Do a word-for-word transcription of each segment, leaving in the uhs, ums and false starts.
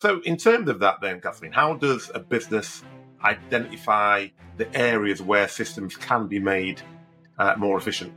So in terms of that then, Kathleen, how does a business identify the areas where systems can be made uh, more efficient?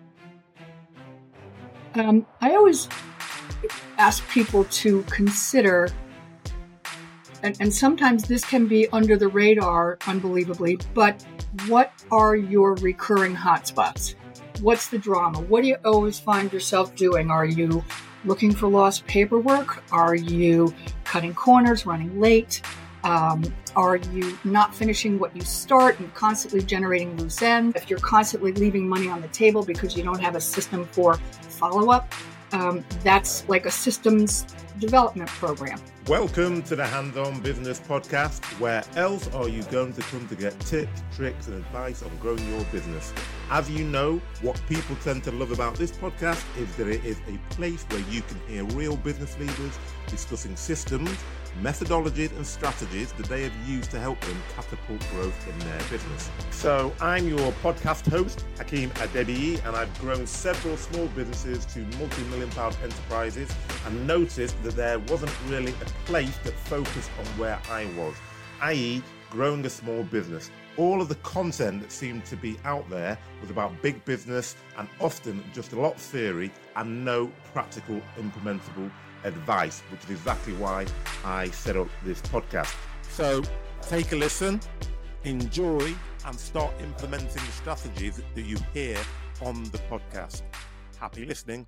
Um, I always ask people to consider, and, and sometimes this can be under the radar, unbelievably, but what are your recurring hotspots? What's the drama? What do you always find yourself doing? Are you looking for lost paperwork? Are you cutting corners, running late? Um, are you not finishing what you start and constantly generating loose ends? If you're constantly leaving money on the table because you don't have a system for follow-up, um, that's like a systems development program. Welcome to the Hands-On Business Podcast. Where else are you going to come to get tips, tricks, and advice on growing your business? As you know, what people tend to love about this podcast is that it is a place where you can hear real business leaders discussing systems, methodologies, and strategies that they have used to help them catapult growth in their business. So I'm your podcast host, Hakeem Adebiyi, and I've grown several small businesses to multi-million pound enterprises and noticed that there wasn't really a place that focused on where I was, that is growing a small business. All of the content that seemed to be out there was about big business and often just a lot of theory and no practical implementable advice, which is exactly why I set up this podcast. So take a listen, enjoy, and start implementing the strategies that you hear on the podcast. Happy listening.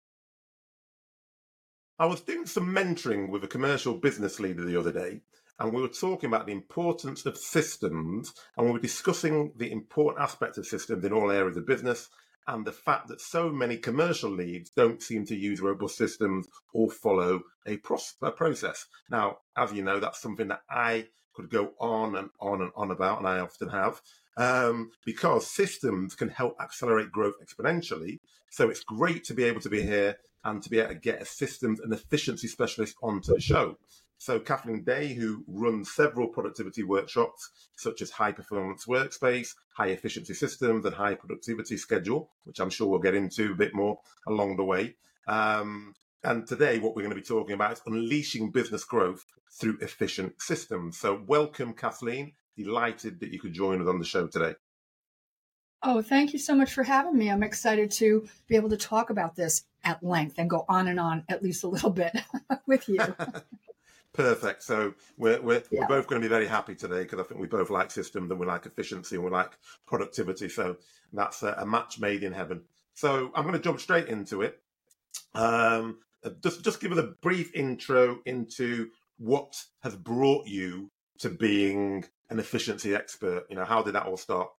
I was doing some mentoring with a commercial business leader the other day, and we were talking about the importance of systems, and we were discussing the important aspects of systems in all areas of business, and the fact that so many commercial leads don't seem to use robust systems or follow a, pros- a process. Now, as you know, that's something that I could go on and on and on about, and I often have, um, because systems can help accelerate growth exponentially. So it's great to be able to be here and to be able to get a systems and efficiency specialist onto the show. So Kathleen Day, who runs several productivity workshops, such as High Performance Workspace, High Efficiency Systems, and High Productivity Schedule, which I'm sure we'll get into a bit more along the way. Um, and today, what we're going to be talking about is unleashing business growth through efficient systems. So welcome, Kathleen. Delighted that you could join us on the show today. Oh, thank you so much for having me. I'm excited to be able to talk about this at length and go on and on at least a little bit with you. Perfect. So we're we're, Yeah. we're both going to be very happy today because I think we both like systems and we like efficiency and we like productivity. So that's a, a match made in heaven. So I'm going to jump straight into it. Um, just just give us a brief intro into what has brought you to being an efficiency expert. You know, how did that all start?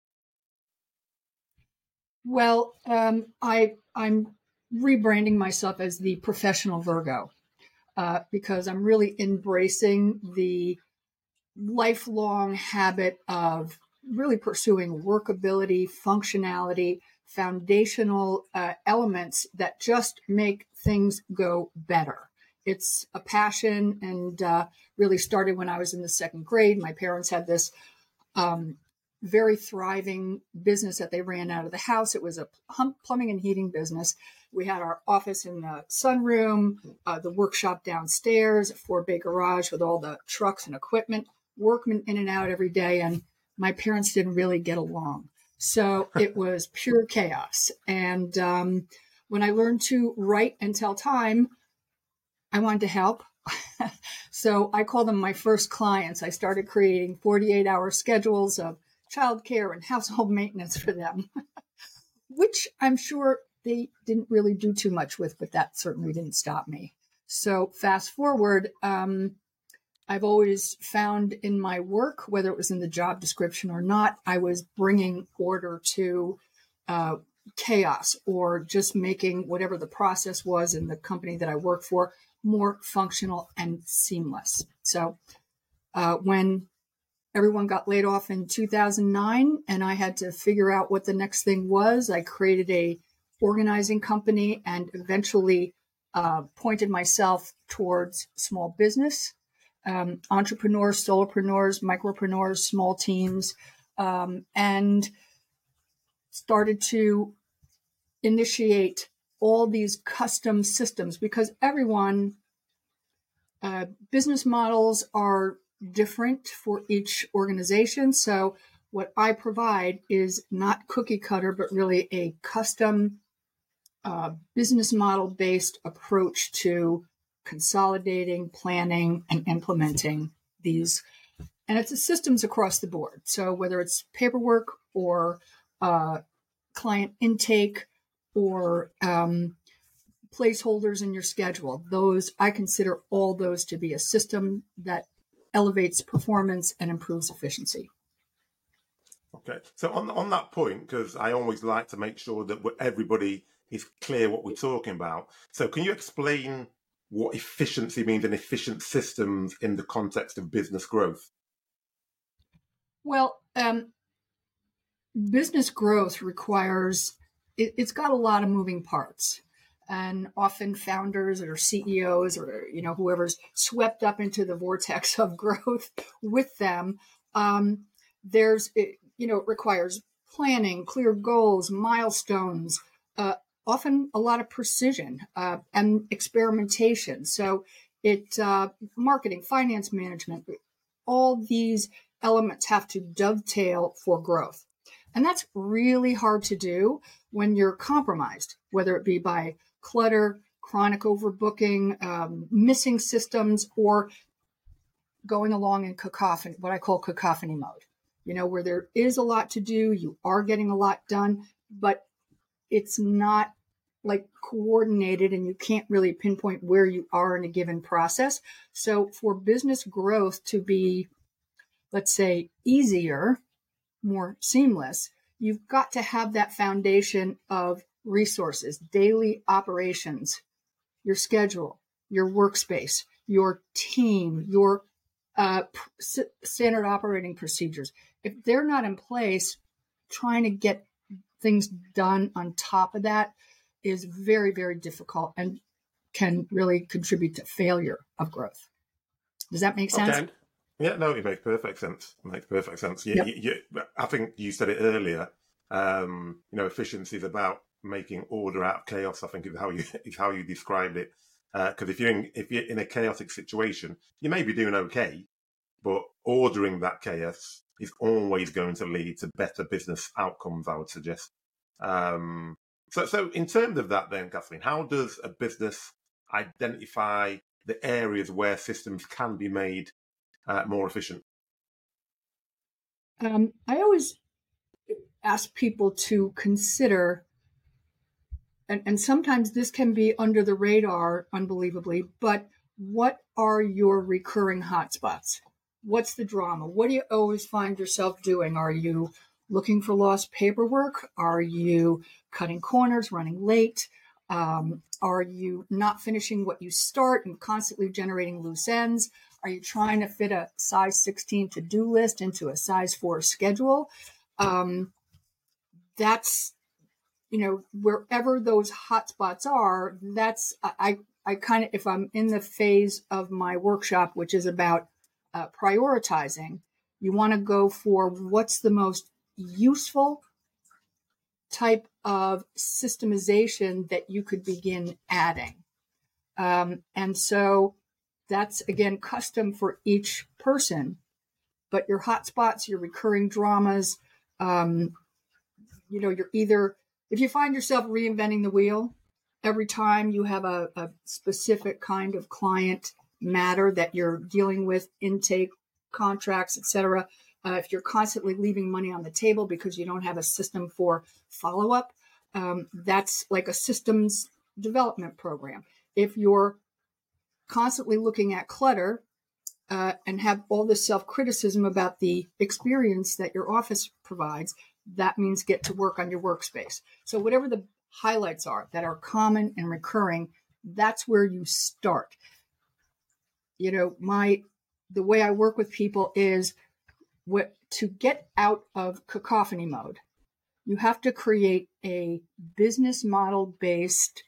Well, um, I I'm rebranding myself as the professional Virgo. Uh, because I'm really embracing the lifelong habit of really pursuing workability, functionality, foundational uh, elements that just make things go better. It's a passion and uh, really started when I was in the second grade. My parents had this um, very thriving business that they ran out of the house. It was a plumbing and heating business. We had our office in the sunroom, uh, the workshop downstairs, a four-bay garage with all the trucks and equipment, workmen in and out every day. And my parents didn't really get along. So it was pure chaos. And um, when I learned to write and tell time, I wanted to help. So I call them my first clients. I started creating forty-eight hour schedules of childcare and household maintenance for them, which I'm sure they didn't really do too much with, but that certainly didn't stop me. So fast forward, um, I've always found in my work, whether it was in the job description or not, I was bringing order to uh, chaos or just making whatever the process was in the company that I worked for more functional and seamless. So uh, when everyone got laid off in two thousand nine and I had to figure out what the next thing was, I created a organizing company and eventually uh, pointed myself towards small business, um, entrepreneurs, solopreneurs, micropreneurs, small teams, um, and started to initiate all these custom systems because everyone Uh, business models are different for each organization. So what I provide is not cookie cutter, but really a custom uh, business model based approach to consolidating, planning, and implementing these. And it's systems across the board. So whether it's paperwork or uh, client intake or um, placeholders in your schedule, those I consider all those to be a system that elevates performance and improves efficiency. Okay, so on on that point, because I always like to make sure that everybody is clear what we're talking about. So can you explain what efficiency means and efficient systems in the context of business growth? Well, um, business growth requires, it, it's got a lot of moving parts. And often founders or C E Os or, you know, whoever's swept up into the vortex of growth with them, um, there's, it, you know, it requires planning, clear goals, milestones, uh, often a lot of precision uh, and experimentation. So it, uh, marketing, finance management, all these elements have to dovetail for growth. And that's really hard to do when you're compromised, whether it be by clutter, chronic overbooking, um, missing systems, or going along in cacophony, what I call cacophony mode, you know, where there is a lot to do, you are getting a lot done, but it's not like coordinated and you can't really pinpoint where you are in a given process. So for business growth to be, let's say, easier, more seamless, you've got to have that foundation of resources, daily operations, your schedule, your workspace, your team, your uh, standard operating procedures. If they're not in place, trying to get things done on top of that is very, very difficult and can really contribute to failure of growth. Does that make sense? Okay. Yeah, no, it makes perfect sense. It makes perfect sense. You, Yep. you, you, I think you said it earlier. Um, you know, efficiency is about making order out of chaos. I think is how you is how you described it. Because uh, if you're in if you're in a chaotic situation, you may be doing okay, but ordering that chaos is always going to lead to better business outcomes, I would suggest. Um, so, so in terms of that, then, Kathleen, how does a business identify the areas where systems can be made uh, more efficient? Um, I always ask people to consider, and, and sometimes this can be under the radar, unbelievably, but what are your recurring hotspots? What's the drama? What do you always find yourself doing? Are you looking for lost paperwork? Are you cutting corners, running late? Um, are you not finishing what you start and constantly generating loose ends? Are you trying to fit a size sixteen to-do list into a size four schedule? Um, that's, you know, wherever those hotspots are, that's, I, I kind of, if I'm in the phase of my workshop, which is about uh, prioritizing, you want to go for what's the most useful type of systemization that you could begin adding. Um, and so that's, again, custom for each person. But your hotspots, your recurring dramas, um, you know, you're either, if you find yourself reinventing the wheel every time you have a, a specific kind of client matter that you're dealing with, intake, contracts, et cetera, uh, if you're constantly leaving money on the table because you don't have a system for follow-up, um, that's like a systems development program. If you're constantly looking at clutter uh, and have all this self-criticism about the experience that your office provides, that means get to work on your workspace. So whatever the highlights are that are common and recurring, that's where you start. You know, my the way I work with people is what to get out of cacophony mode, you have to create a business model based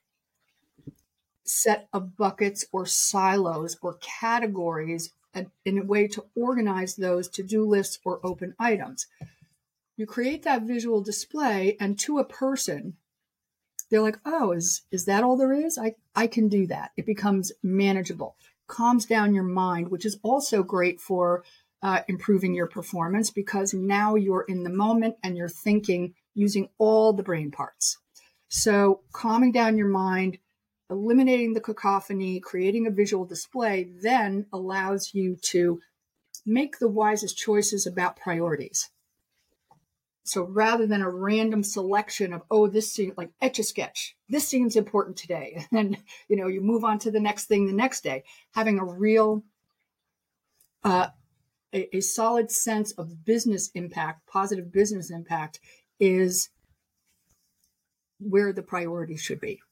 set of buckets or silos or categories in a way to organize those to-do lists or open items. You create that visual display, and to a person, they're like, oh, is, is that all there is? I, I can do that. It becomes manageable. calms down your mind, which is also great for uh, improving your performance, because now you're in the moment and you're thinking using all the brain parts. So calming down your mind, eliminating the cacophony, creating a visual display, then allows you to make the wisest choices about priorities. So rather than a random selection of, oh, this seems like Etch-a-Sketch, this seems important today. And then, you know, you move on to the next thing the next day. Having a real, uh, a, a solid sense of business impact, positive business impact is where the priorities should be.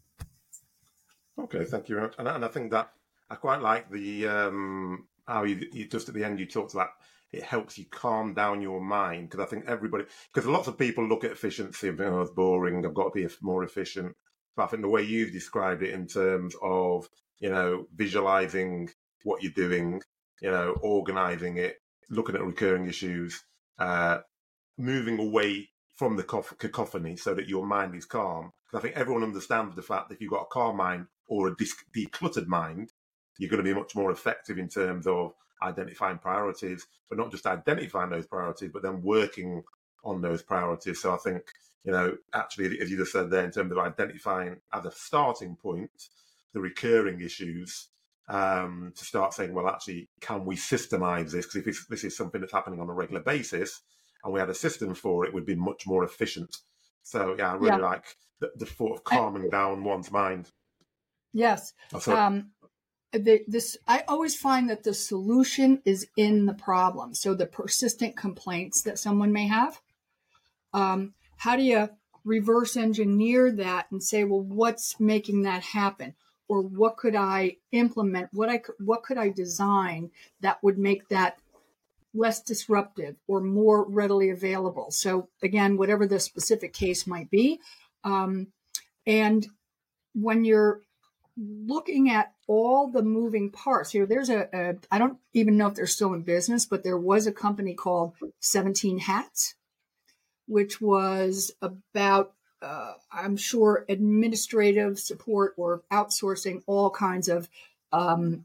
Okay, thank you very much. And, and I think that I quite like the, um, how you, you just at the end, you talked about it helps you calm down your mind, because I think everybody, because lots of people look at efficiency and think, oh, it's boring, I've got to be more efficient. But I think the way you've described it in terms of, you know, visualizing what you're doing, you know, organizing it, looking at recurring issues, uh, moving away from the cacophony so that your mind is calm. Because I think everyone understands the fact that if you've got a calm mind or a decluttered mind, you're going to be much more effective in terms of identifying priorities, but not just identifying those priorities, but then working on those priorities. So I think, you know, actually, as you just said there, in terms of identifying as a starting point the recurring issues, um, to start saying, well, actually, can we systemize this? Because if it's, this is something that's happening on a regular basis and we had a system for it, it would be much more efficient. So, yeah, I really yeah. like the, the thought of calming I, down one's mind. Yes. Oh, um, the, this I always find that the solution is in the problem. So the persistent complaints that someone may have, um, how do you reverse engineer that and say, well, what's making that happen? Or what could I implement? What I what could I design that would make that less disruptive or more readily available? So again, whatever the specific case might be. Um, and when you're looking at all the moving parts, you know, there's a, a, I don't even know if they're still in business, but there was a company called seventeen hats, which was about, uh, I'm sure, administrative support or outsourcing all kinds of um,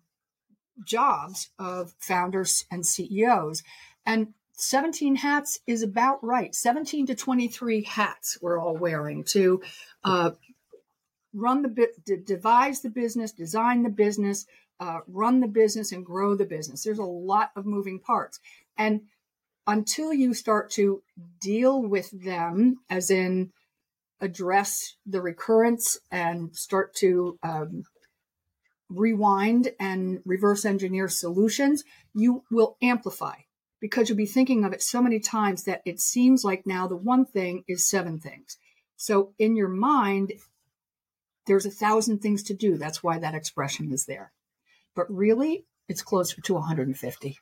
jobs of founders and C E Os. And seventeen hats is about right. seventeen to twenty-three hats we're all wearing to uh, run the bit, de- devise the business, design the business, uh, run the business, and grow the business. There's a lot of moving parts. And until you start to deal with them, as in address the recurrence and start to um, rewind and reverse engineer solutions, you will amplify, because you'll be thinking of it so many times that it seems like now the one thing is seven things. So in your mind, there's a thousand things to do. That's why that expression is there. But really, it's closer to one hundred fifty.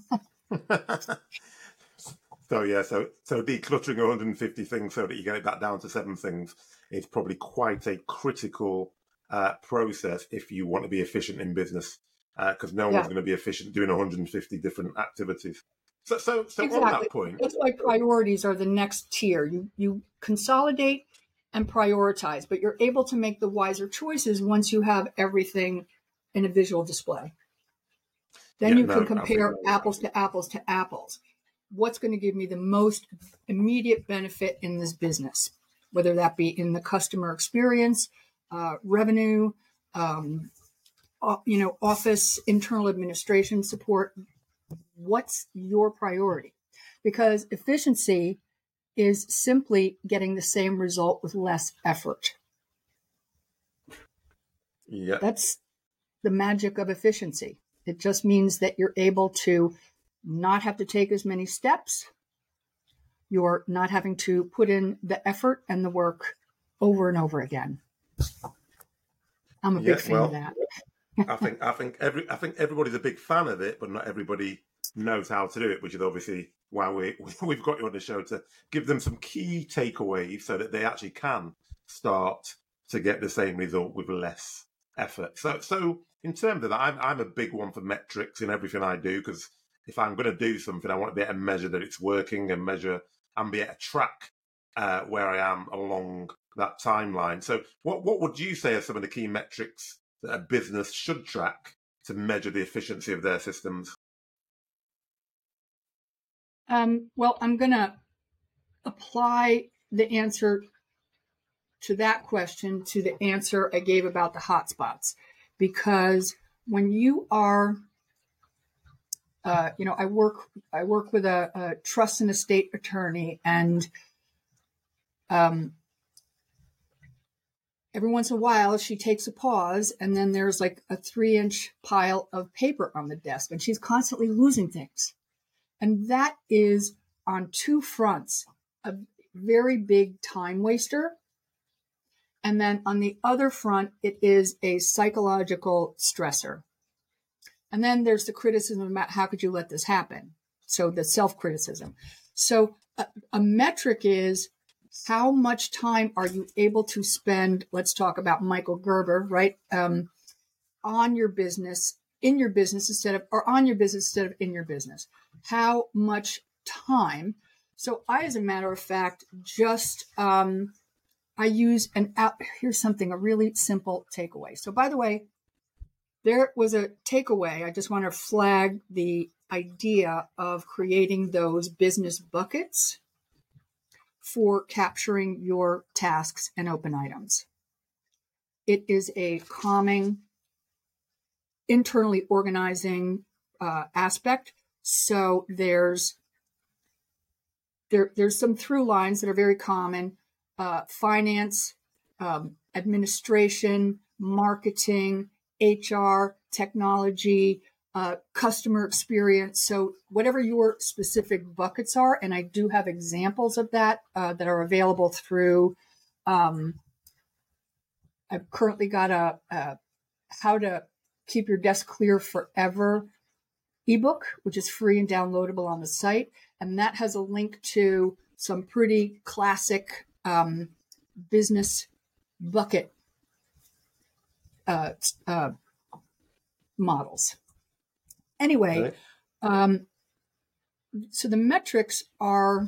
So yeah, so so decluttering one hundred fifty things so that you get that down to seven things is probably quite a critical uh, process if you want to be efficient in business, because uh, no yeah. one's going to be efficient doing one hundred fifty different activities. So so so exactly. On that point, that's why priorities are the next tier. You you consolidate and prioritize, but you're able to make the wiser choices once you have everything in a visual display. Then yeah, you can no, compare apples to apples to apples. What's going to give me the most immediate benefit in this business, whether that be in the customer experience, uh, revenue, um, you know, office, internal administration support. What's your priority? Because efficiency is simply getting the same result with less effort. Yeah. That's the magic of efficiency. It just means that you're able to not have to take as many steps. You're not having to put in the effort and the work over and over again. I'm a yeah, big fan well, of that. I think I think every I think everybody's a big fan of it, but not everybody knows how to do it, which is obviously why we we've got you on the show to give them some key takeaways so that they actually can start to get the same result with less effort. So so in terms of that, I'm I'm a big one for metrics in everything I do, because if I'm going to do something, I want to be able to measure that it's working and measure and be able to track uh, where I am along that timeline. So what what would you say are some of the key metrics that a business should track to measure the efficiency of their systems? Um, well, I'm going to apply the answer to that question to the answer I gave about the hotspots, because when you are, uh, you know, I work, I work with a, a trust and estate attorney, and um, every once in a while she takes a pause, and then there's like a three inch pile of paper on the desk, and she's constantly losing things. And that is on two fronts, a very big time waster. And then on the other front, it is a psychological stressor. And then there's the criticism about how could you let this happen? So the self-criticism. So a, a metric is how much time are you able to spend, let's talk about Michael Gerber, right? Um, on your business, in your business instead of, or on your business instead of in your business. How much time? So I, as a matter of fact, just, um, I use an app. Here's something, a really simple takeaway. So by the way, there was a takeaway. I just want to flag the idea of creating those business buckets for capturing your tasks and open items. It is a calming, internally organizing uh, aspect. So there's there there's some through lines that are very common. Uh, finance, um, administration, marketing, H R, technology, uh, customer experience. So whatever your specific buckets are, and I do have examples of that uh, that are available through, um, I've currently got a, a How to Keep Your Desk Clear Forever ebook, which is free and downloadable on the site. And that has a link to some pretty classic um, business bucket uh, uh, models. Anyway, Right. um, so the metrics are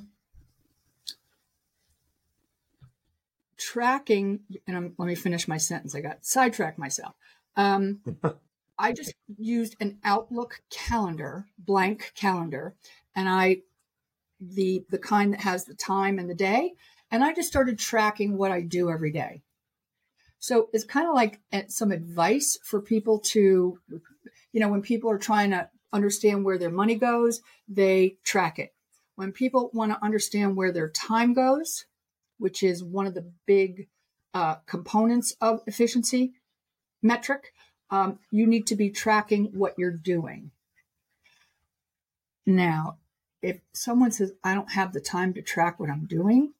tracking, and I'm, let me finish my sentence. I got sidetracked myself. Um, I just used an Outlook calendar, blank calendar, and I the the kind that has the time and the day. And I just started tracking what I do every day. So it's kind of like some advice for people to, you know, when people are trying to understand where their money goes, they track it. When people want to understand where their time goes, which is one of the big uh, components of efficiency metric, um, you need to be tracking what you're doing. Now, if someone says, I don't have the time to track what I'm doing,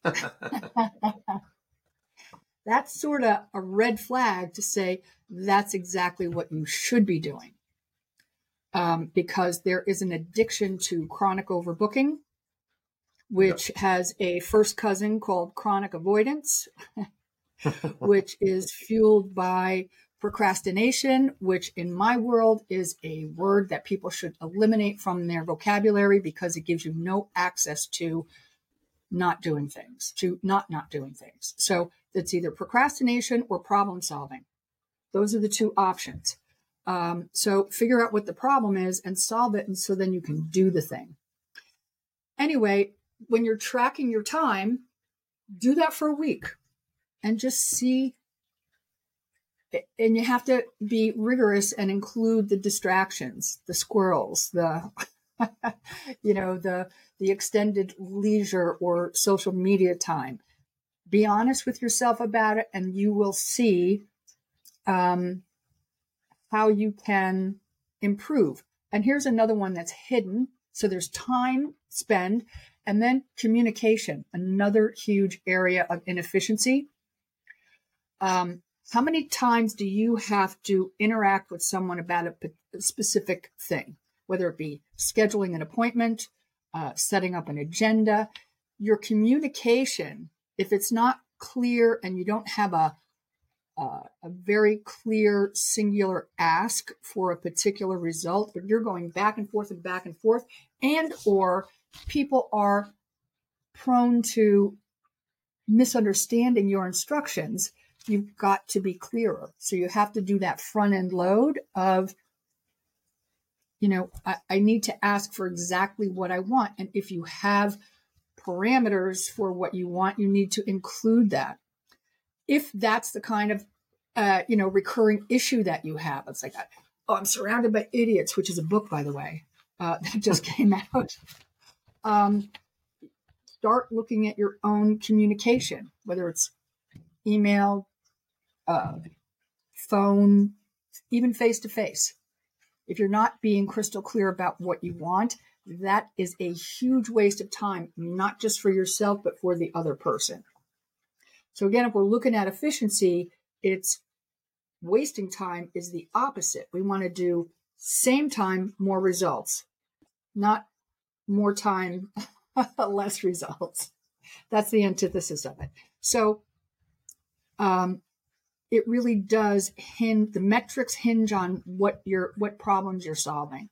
that's sort of a red flag to say that's exactly what you should be doing. Um, because there is an addiction to chronic overbooking, which yeah. has a first cousin called chronic avoidance, which is fueled by procrastination, which in my world is a word that people should eliminate from their vocabulary because it gives you no access to not doing things, to not not doing things. So it's either procrastination or problem solving. Those are the two options. Um, so figure out what the problem is and solve it, and so then you can do the thing. Anyway, when you're tracking your time, do that for a week and just see. And you have to be rigorous and include the distractions, the squirrels, the, you know, the, the extended leisure or social media time. Be honest with yourself about it, and you will see um, how you can improve. And here's another one that's hidden. So there's time spent, and then communication, another huge area of inefficiency. Um, How many times do you have to interact with someone about a specific thing, whether it be scheduling an appointment, uh, setting up an agenda? Your communication, if it's not clear and you don't have a, uh, a very clear singular ask for a particular result, but you're going back and forth and back and forth, and or people are prone to misunderstanding your instructions, you've got to be clearer. So you have to do that front end load of you know, I, I need to ask for exactly what I want. And if you have parameters for what you want, you need to include that. If that's the kind of, uh, you know, recurring issue that you have, it's like, oh, I'm surrounded by idiots, which is a book, by the way, uh, that just came out. Um, start looking at your own communication, whether it's email, uh, phone, even face-to-face. If you're not being crystal clear about what you want, that is a huge waste of time, not just for yourself, but for the other person. So again, if we're looking at efficiency, it's wasting time is the opposite. We want to do same time, more results, not more time, less results. That's the antithesis of it. So um, it really does hinge, the metrics hinge on what you're, what problems you're solving.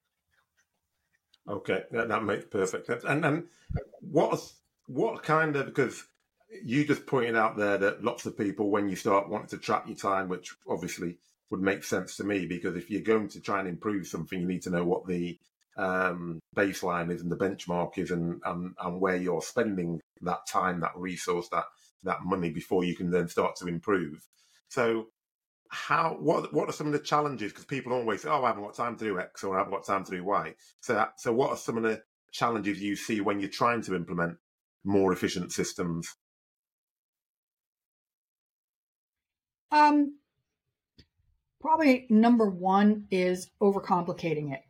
Okay, that, that makes perfect sense. And and what what kind of, because you just pointed out there that lots of people, when you start wanting to track your time, which obviously would make sense to me, because if you're going to try and improve something, you need to know what the um, baseline is and the benchmark is, and, and and where you're spending that time, that resource, that that money before you can then start to improve. So how what what are some of the challenges? Because people always say, oh, I haven't got time to do X, or I haven't got time to do Y. So that, so what are some of the challenges you see when you're trying to implement more efficient systems? Um, probably number one is overcomplicating it.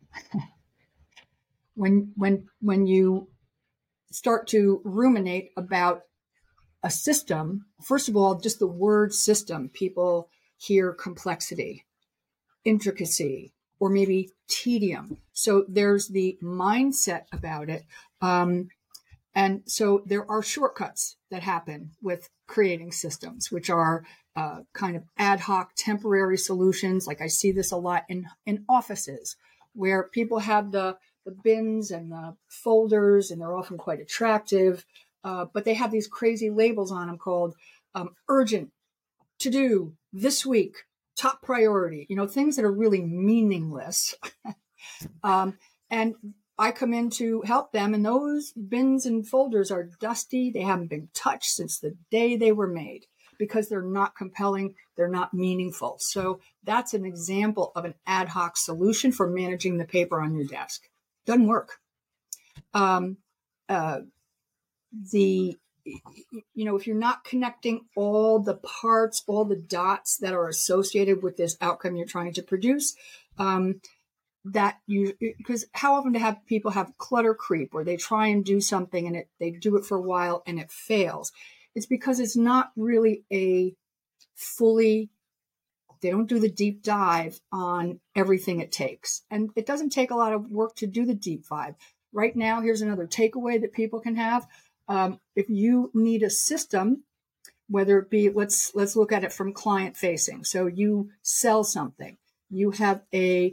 when when when you start to ruminate about a system, first of all, just the word system, people hear complexity, intricacy, or maybe tedium. So there's the mindset about it. Um, and so there are shortcuts that happen with creating systems, which are uh, kind of ad hoc temporary solutions. Like I see this a lot in, in offices where people have the, the bins and the folders, and they're often quite attractive, uh, but they have these crazy labels on them called um, urgent, to do, this week, top priority, you know, things that are really meaningless. um, and I come in to help them, and those bins and folders are dusty. They haven't been touched since the day they were made because they're not compelling. They're not meaningful. So that's an example of an ad hoc solution for managing the paper on your desk. Doesn't work. Um, uh, the you know, if you're not connecting all the parts, all the dots that are associated with this outcome you're trying to produce, um, that you, because how often do have people have clutter creep, where they try and do something and it, they do it for a while and it fails? It's because it's not really a fully, they don't do the deep dive on everything it takes. And it doesn't take a lot of work to do the deep dive. Right now, here's another takeaway that people can have. Um, if you need a system, whether it be, let's let's look at it from client facing. So you sell something, you have a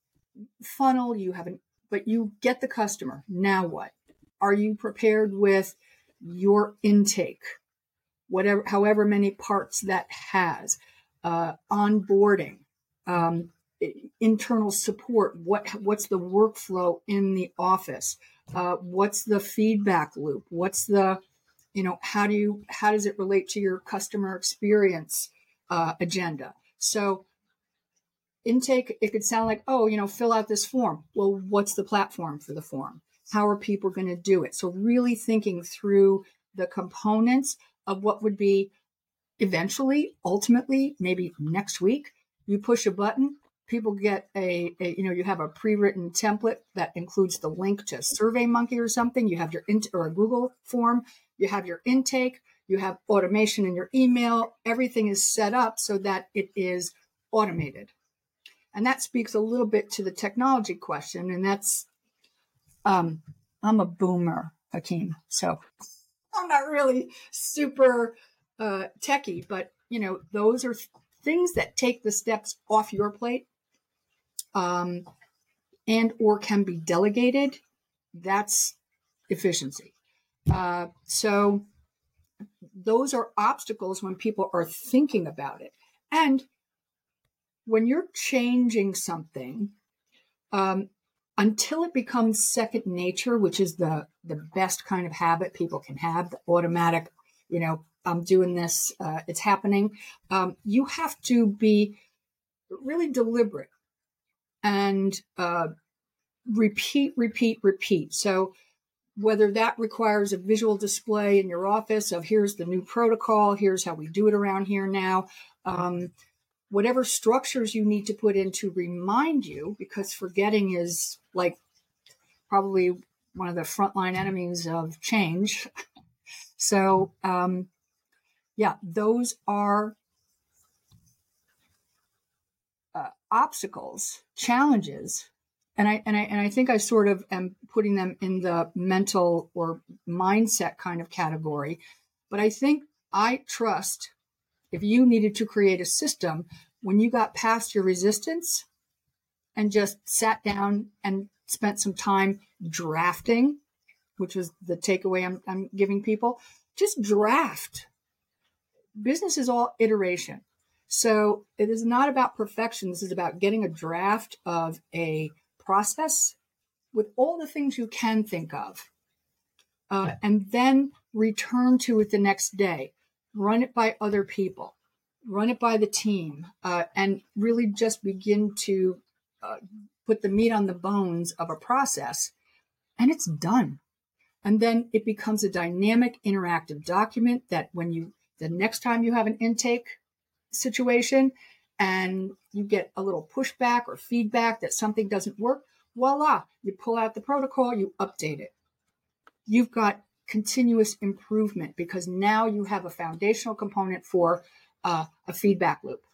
funnel, you have an, but you get the customer. Now what? Are you prepared with your intake, whatever, however many parts that has, uh, onboarding, um, internal support? What what's the workflow in the office? Uh, what's the feedback loop? What's the, you know, how do you, how does it relate to your customer experience uh, agenda? So intake, it could sound like, oh, you know, fill out this form. Well, what's the platform for the form? How are people going to do it? So really thinking through the components of what would be eventually, ultimately, maybe next week, you push a button, people get a, a, you know, you have a pre-written template that includes the link to SurveyMonkey or something. You have your, in, or a Google form, you have your intake, you have automation in your email. Everything is set up so that it is automated. And that speaks a little bit to the technology question. And that's, um, I'm a boomer, Hakeem. So I'm not really super uh, techie, but, you know, those are things that take the steps off your plate. Um, and or can be delegated. That's efficiency. Uh, so those are obstacles when people are thinking about it. And when you're changing something, um, until it becomes second nature, which is the, the best kind of habit people can have, the automatic, you know, I'm doing this, uh, it's happening. Um, you have to be really deliberate and uh, repeat, repeat, repeat. So whether that requires a visual display in your office of here's the new protocol, here's how we do it around here now, um, whatever structures you need to put in to remind you, because forgetting is like probably one of the frontline enemies of change. So, um, yeah, those are uh, obstacles, challenges. And I, and I, and I think I sort of am putting them in the mental or mindset kind of category. But I think I trust if you needed to create a system, when you got past your resistance and just sat down and spent some time drafting, which was the takeaway I'm, I'm giving people, just draft. Business is all iteration. So it is not about perfection. This is about getting a draft of a process with all the things you can think of, uh, and then return to it the next day. Run it by other people, run it by the team, uh, and really just begin to uh, put the meat on the bones of a process, and it's done. And then it becomes a dynamic, interactive document that when you, the next time you have an intake situation and you get a little pushback or feedback that something doesn't work, voila, you pull out the protocol, you update it. You've got continuous improvement because now you have a foundational component for uh, a feedback loop.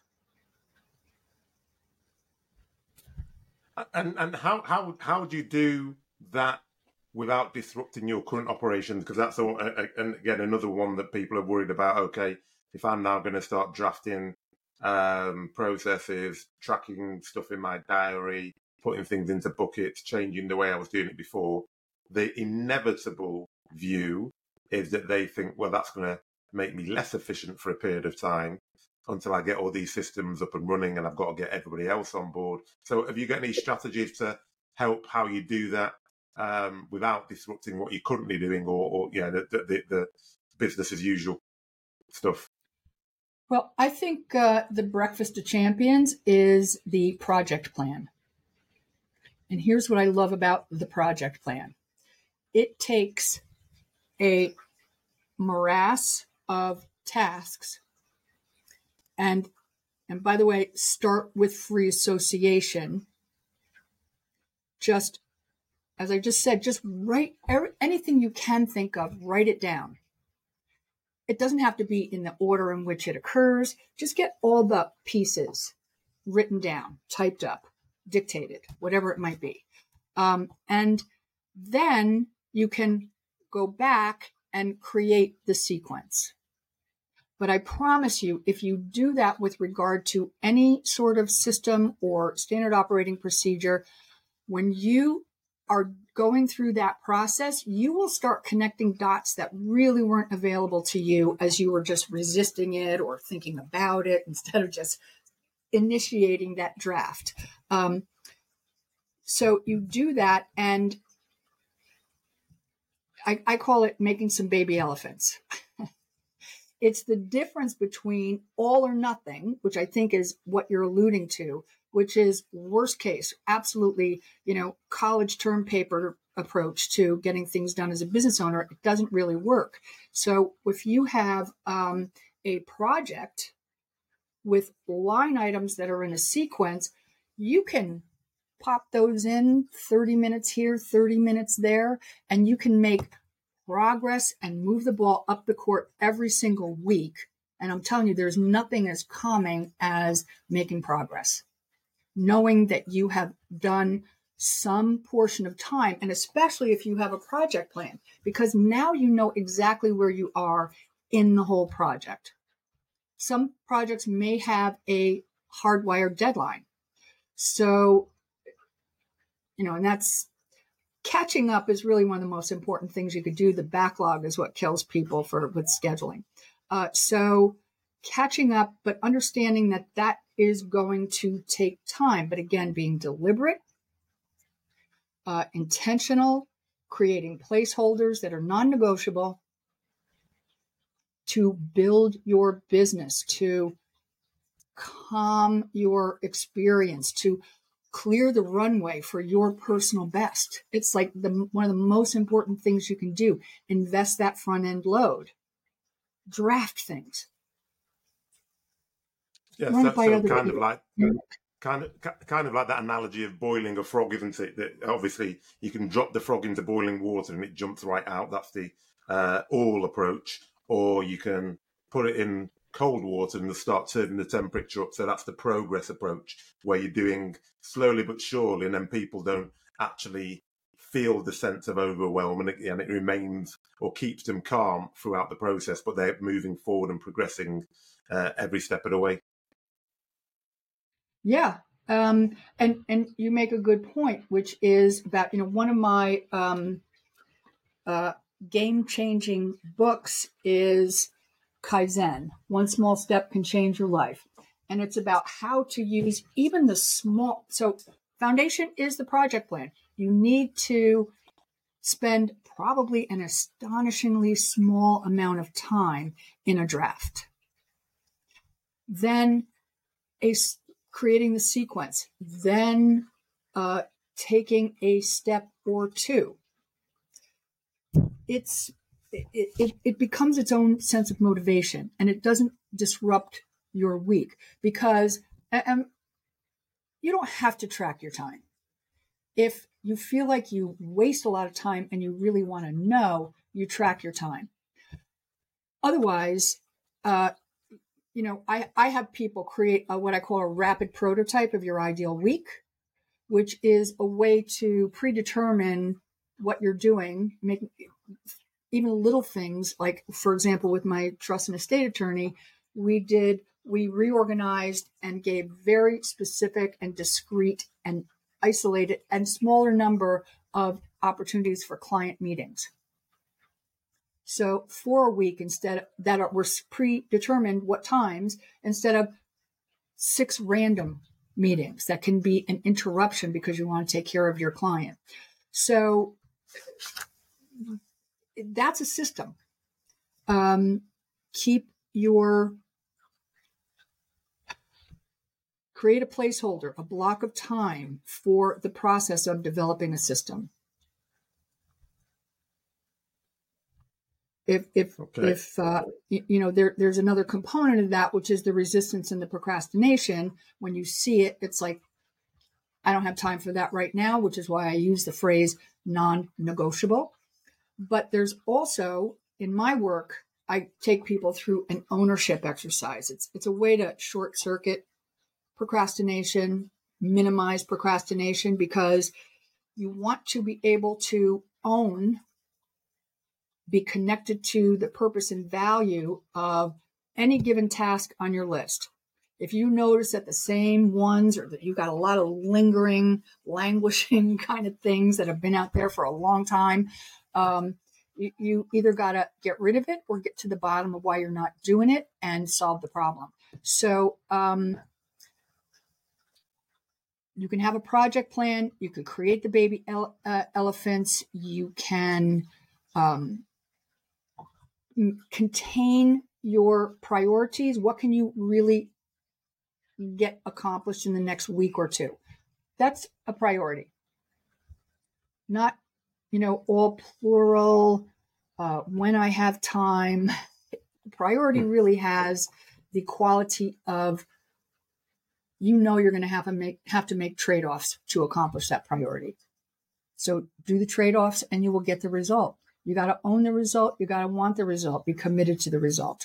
And and how how how do you do that without disrupting your current operations? Because that's a, a, and again another one that people are worried about. Okay, if I'm now going to start drafting um, processes, tracking stuff in my diary, putting things into buckets, changing the way I was doing it before, the inevitable view is that they think, well, that's going to make me less efficient for a period of time until I get all these systems up and running and I've got to get everybody else on board. So have you got any strategies to help how you do that um, without disrupting what you're currently doing or, or yeah, the, the, the business as usual stuff? Well, I think uh, the breakfast of champions is the project plan. And here's what I love about the project plan. It takes a morass of tasks and, and by the way, start with free association. Just, as I just said, just write every, anything you can think of, write it down. It doesn't have to be in the order in which it occurs. Just get all the pieces written down, typed up, dictated, whatever it might be. Um, and then you can go back and create the sequence. But I promise you, if you do that with regard to any sort of system or standard operating procedure, when you are going through that process, you will start connecting dots that really weren't available to you as you were just resisting it or thinking about it instead of just initiating that draft. Um, so you do that, and I, I call it making some baby elephants. It's the difference between all or nothing, which I think is what you're alluding to, which is worst case, absolutely, you know, college term paper approach to getting things done as a business owner. It doesn't really work. So if you have um, a project with line items that are in a sequence, you can pop those in thirty minutes here, thirty minutes there, and you can make progress and move the ball up the court every single week. And I'm telling you, there's nothing as calming as making progress. Knowing that you have done some portion of time, and especially if you have a project plan, because now you know exactly where you are in the whole project. Some projects may have a hardwired deadline. So, you know, and that's catching up is really one of the most important things you could do. The backlog is what kills people for with scheduling. Uh, so catching up, but understanding that that is going to take time. But again, being deliberate, uh, intentional, creating placeholders that are non-negotiable to build your business, to calm your experience, to clear the runway for your personal best. It's like the one of the most important things you can do. Invest that front end load. Draft things. Yeah, so, so kind of like kind of kind of like that analogy of boiling a frog, isn't it? That obviously you can drop the frog into boiling water and it jumps right out. That's the uh, all approach. Or you can put it in cold water and start turning the temperature up. So that's the progress approach, where you're doing slowly but surely, and then people don't actually feel the sense of overwhelm, and it, and it remains or keeps them calm throughout the process, but they're moving forward and progressing uh, every step of the way. Yeah. Um, and, and you make a good point, which is about, you know, one of my um, uh, game-changing books is Kaizen. One small step can change your life. And it's about how to use even the small. So foundation is the project plan. You need to spend probably an astonishingly small amount of time in a draft. Then a creating the sequence, then uh, taking a step or two. It's it, it, it becomes its own sense of motivation, and it doesn't disrupt your week, because um, you don't have to track your time. If you feel like you waste a lot of time and you really want to know, you track your time. Otherwise, uh, you know, I, I have people create a, what I call a rapid prototype of your ideal week, which is a way to predetermine what you're doing, make even little things. Like, for example, with my trust and estate attorney, we did, we reorganized and gave very specific and discrete and isolated and smaller number of opportunities for client meetings. So for a week, instead that were predetermined what times, instead of six random meetings that can be an interruption because you want to take care of your client. So that's a system. Um, keep your, create a placeholder, a block of time for the process of developing a system. If, if, okay. if uh, you, you know, there, there's another component of that, which is the resistance and the procrastination. When you see it, it's like, I don't have time for that right now, which is why I use the phrase non-negotiable. But there's also, in my work, I take people through an ownership exercise. It's, it's a way to short circuit procrastination, minimize procrastination, because you want to be able to own, be connected to the purpose and value of any given task on your list. If you notice that the same ones, or that you've got a lot of lingering, languishing kind of things that have been out there for a long time, um, you, you either got to get rid of it or get to the bottom of why you're not doing it and solve the problem. So um, you can have a project plan. You can create the baby ele- uh, elephants. You can um, contain your priorities. What can you really get accomplished in the next week or two? That's a priority. Not, you know, all plural, uh, when I have time. Priority really has the quality of, you know, you're going to have to make, have to make trade-offs to accomplish that priority. So do the trade-offs and you will get the result. You got to own the result. You got to want the result. Be committed to the result.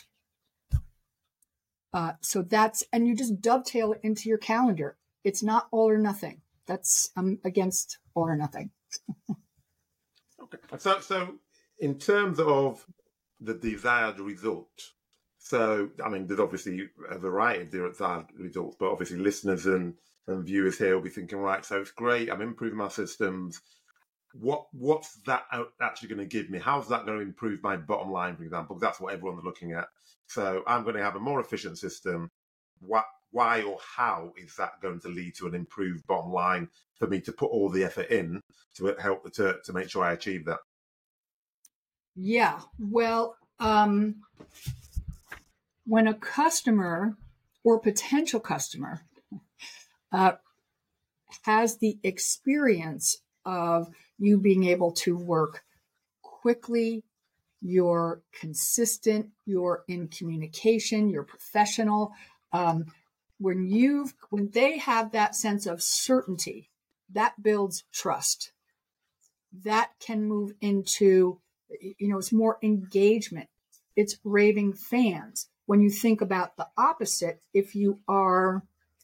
Uh, so that's, and you just dovetail it into your calendar. It's not all or nothing. That's, I'm against all or nothing. Okay. So, so in terms of the desired result, so, I mean, there's obviously a variety of desired results, but obviously listeners and, and viewers here will be thinking, right, so it's great. I'm improving my systems. What What's that actually going to give me? How's that going to improve my bottom line, for example? Because that's what everyone's looking at. So I'm going to have a more efficient system. What why or how is that going to lead to an improved bottom line for me to put all the effort in to help to, to make sure I achieve that? Yeah, well, um, when a customer or potential customer uh, has the experience of you being able to work quickly, you're consistent, you're in communication, you're professional. Um, when you've when they have that sense of certainty, that builds trust. That can move into, you know, it's more engagement. It's raving fans. When you think about the opposite, if you are,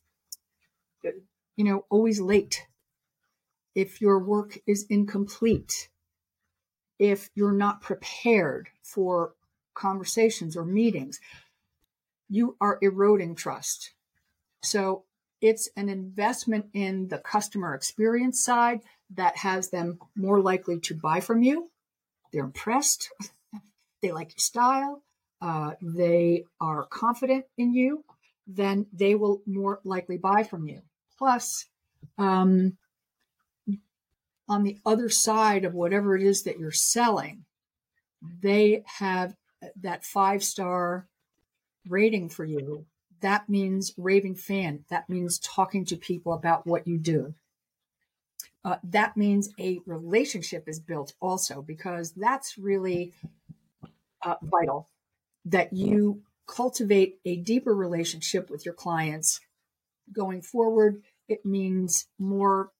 you know, always late, if your work is incomplete, if you're not prepared for conversations or meetings, you are eroding trust. So it's an investment in the customer experience side that has them more likely to buy from you. They're impressed. They like your style. Uh, they are confident in you. Then they will more likely buy from you. Plus, um, on the other side of whatever it is that you're selling, they have that five-star rating for you. That means raving fan. That means talking to people about what you do. Uh, that means a relationship is built also, because that's really uh, vital, that you cultivate a deeper relationship with your clients going forward. It means more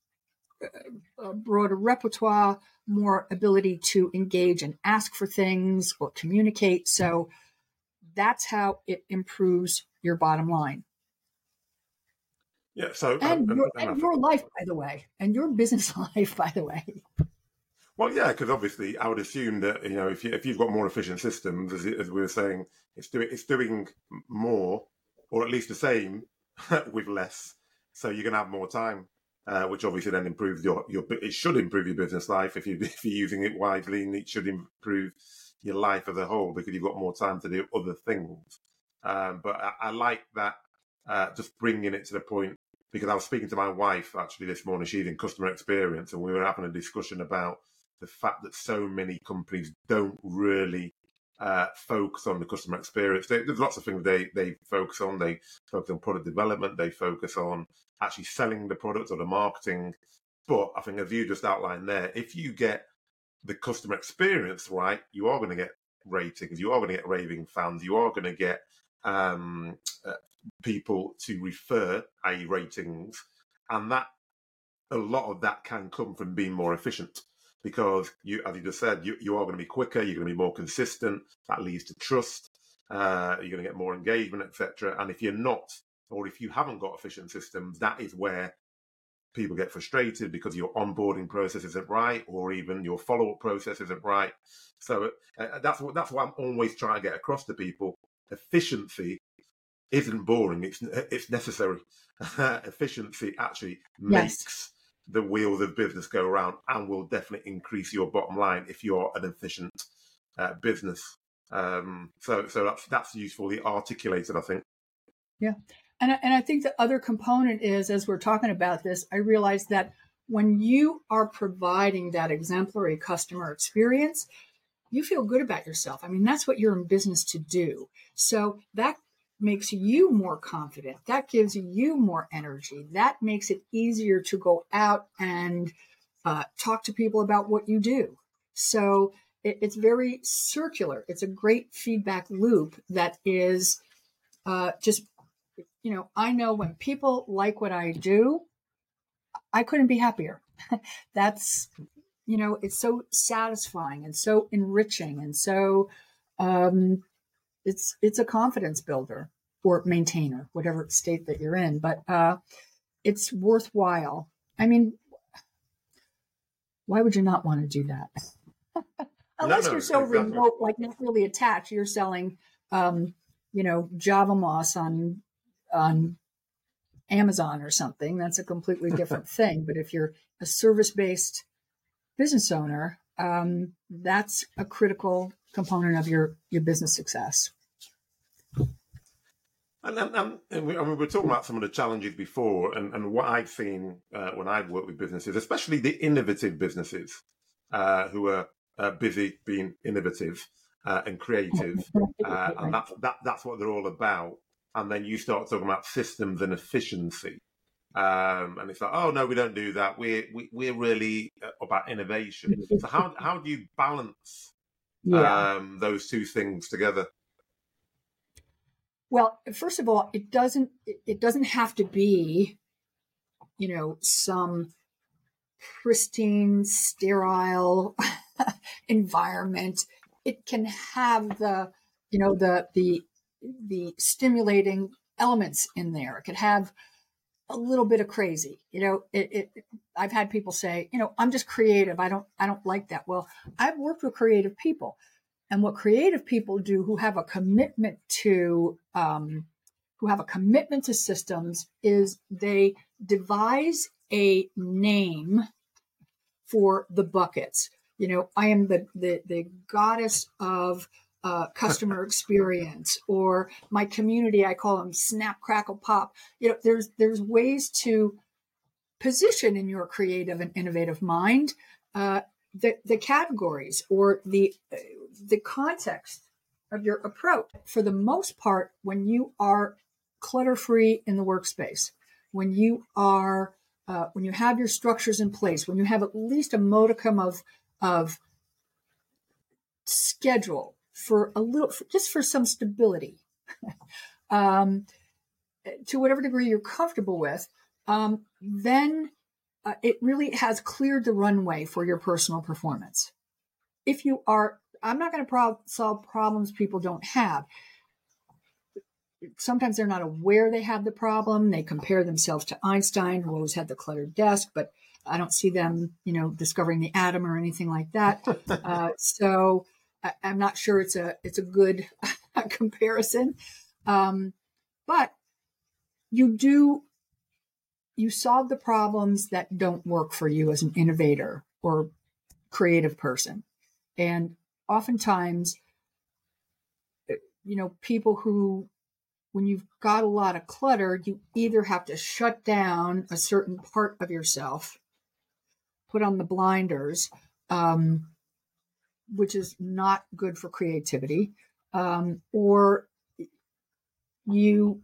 a broader repertoire, more ability to engage and ask for things or communicate. So that's how it improves your bottom line. Yeah. So and um, your and and your life, by the way, and your business life, by the way. Well, yeah, because obviously I would assume that, you know, if you if you've got more efficient systems, as, as we were saying, it's doing it's doing more, or at least the same, with less. So you're going to have more time, uh, which obviously then improves your your. It should improve your business life if you if you're using it widely, and it should improve your life as a whole because you've got more time to do other things. Um, but I, I like that, uh, just bringing it to the point, because I was speaking to my wife actually this morning. She's in customer experience, and we were having a discussion about the fact that so many companies don't really uh, focus on the customer experience. They, there's lots of things they, they focus on. They focus on product development. They focus on actually selling the product or the marketing. But I think, as you just outlined there, if you get the customer experience right, you are going to get ratings. You are going to get raving fans. You are going to get um, uh, people to refer, that is ratings. And that a lot of that can come from being more efficient. Because you, as you just said, you, you are going to be quicker, you're going to be more consistent. That leads to trust. Uh, you're going to get more engagement, et cetera. And if you're not, or if you haven't got efficient systems, that is where people get frustrated because your onboarding process isn't right, or even your follow-up process isn't right. So uh, that's what that's what I'm always trying to get across to people. Efficiency isn't boring; it's it's necessary. Efficiency actually makes Yes. the wheels of business go around, and will definitely increase your bottom line if you're an efficient uh, business. Um, so, so that's that's usefully articulated, I think. Yeah, and and I think the other component is, as we're talking about this, I realize that when you are providing that exemplary customer experience, you feel good about yourself. I mean, that's what you're in business to do. So that makes you more confident. That gives you more energy. That makes it easier to go out and uh, talk to people about what you do. So it, it's very circular. It's a great feedback loop that is uh, just, you know, I know when people like what I do, I couldn't be happier. That's, you know, it's so satisfying and so enriching. And so um, it's it's a confidence builder or maintainer, whatever state that you're in. But uh, it's worthwhile. I mean, why would you not want to do that? Unless No, no, you're so exactly. remote, like not really attached. You're selling, um, you know, Java Moss on on Amazon or something. That's a completely different thing. But if you're a service-based business owner, um, that's a critical component of your your business success. And, and, and we, I mean, we were talking about some of the challenges before, and, and what I've seen uh, when I've worked with businesses, especially the innovative businesses uh, who are uh, busy being innovative uh, and creative, uh, and that's that, that's what they're all about. And then you start talking about systems and efficiency, um, and it's like, oh no, we don't do that. We're we, we're really about innovation. So how how do you balance Yeah. um, those two things together? Well, first of all, it doesn't it doesn't have to be, you know, some pristine, sterile environment. It can have the, you know, the the the stimulating elements in there. It could have a little bit of crazy. You know, it, it I've had people say, you know, I'm just creative. I don't I don't like that. Well, I've worked with creative people. And what creative people do who have a commitment to um, who have a commitment to systems is they devise a name for the buckets. You know, I am the the, the goddess of uh, customer experience, or my community, I call them snap, crackle, pop. You know, there's there's ways to position in your creative and innovative mind uh, the the categories or the uh, the context of your approach. For the most part, when you are clutter-free in the workspace, when you are, uh, when you have your structures in place, when you have at least a modicum of of schedule for a little, for, just for some stability, um, to whatever degree you're comfortable with, um, then uh, it really has cleared the runway for your personal performance. If you are I'm not going to pro- solve problems people don't have. Sometimes they're not aware they have the problem. They compare themselves to Einstein, who always had the cluttered desk, but I don't see them, you know, discovering the atom or anything like that. Uh, so I, I'm not sure it's a it's a good comparison. Um, but you do you solve the problems that don't work for you as an innovator or creative person, and oftentimes, you know, people who, when you've got a lot of clutter, you either have to shut down a certain part of yourself, put on the blinders, um, which is not good for creativity, um, or you,